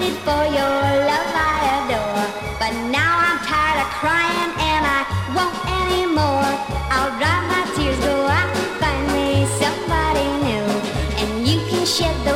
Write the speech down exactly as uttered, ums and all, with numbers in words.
waited for your love I adore. But now I'm tired of crying and I won't anymore. I'll dry my tears, go out and find me somebody new. And you can shed the